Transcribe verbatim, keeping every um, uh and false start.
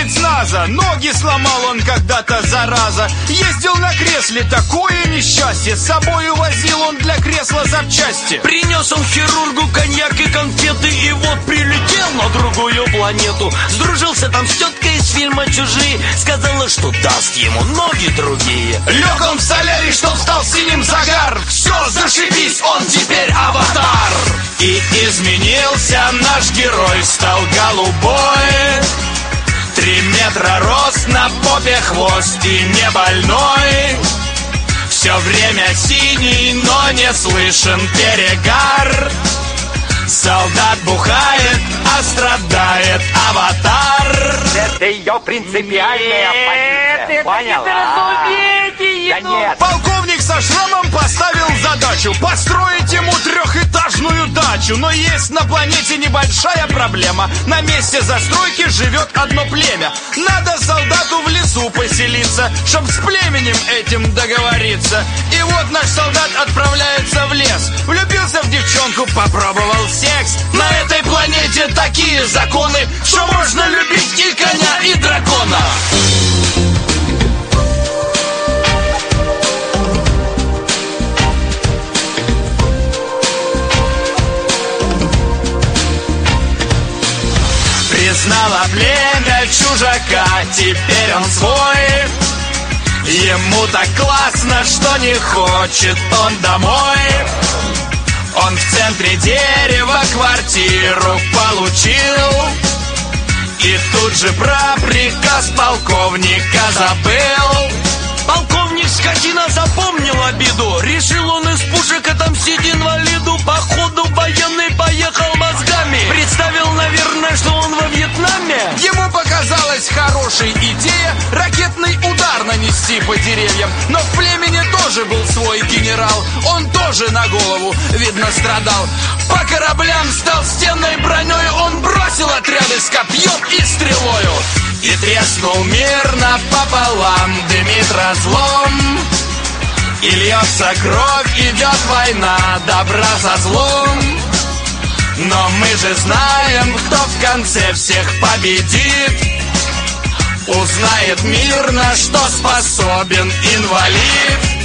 спецназа. Ноги сломал он когда-то, зараза. Ездил на кресле, такое несчастье. С собой увозил он для кресла запчасти. Принес он хирургу коньяк и конфеты, и вот прилетел на другую планету. Сдружился там с теткой из фильма «Чужие». Сказала, что даст ему ноги другие. Лег он в солярий, что стал синим загар. Все, зашибись, он теперь аватар. И изменился наш герой, стал голубой. Три метра рост, на попе хвост и не больной. Все время синий, но не слышен перегар. Солдат бухает, а страдает аватар. Это ее принципиальная позиция. Поняла? Да нет. Полковник со шрамом поставил задачу построить ему трехэтажную дачу. Но есть на планете небольшая проблема. На месте застройки живет одно племя. Надо солдату в лесу поселиться, чтоб с племенем этим договориться. И вот наш солдат отправляется в лес. Влюбился в девчонку, попробовал секс. На этой планете такие законы, что можно любить и коня, и дракона. Признало племя чужака, теперь он свой. Ему так классно, что не хочет он домой. Он в центре дерева квартиру получил. И тут же про приказ полковника забыл. Полковник скотина запомнил обиду. Решил он из пушек отомстить инвалиду. Походу военный поехал мозгами. Представил, наверное, что он во Вьетнаме. Ему показалась хорошей идея ракетный удар нанести по деревьям. Но в племени тоже был свой генерал. Он тоже на голову, видно, страдал. По кораблям стал стенной броней. Он бросил отряды с копьем и стрелою. И треснул мир напополам, дымит разлом. И льется кровь, идет война, добра со злом. Но мы же знаем, кто в конце всех победит. Узнает мир, на что способен инвалид.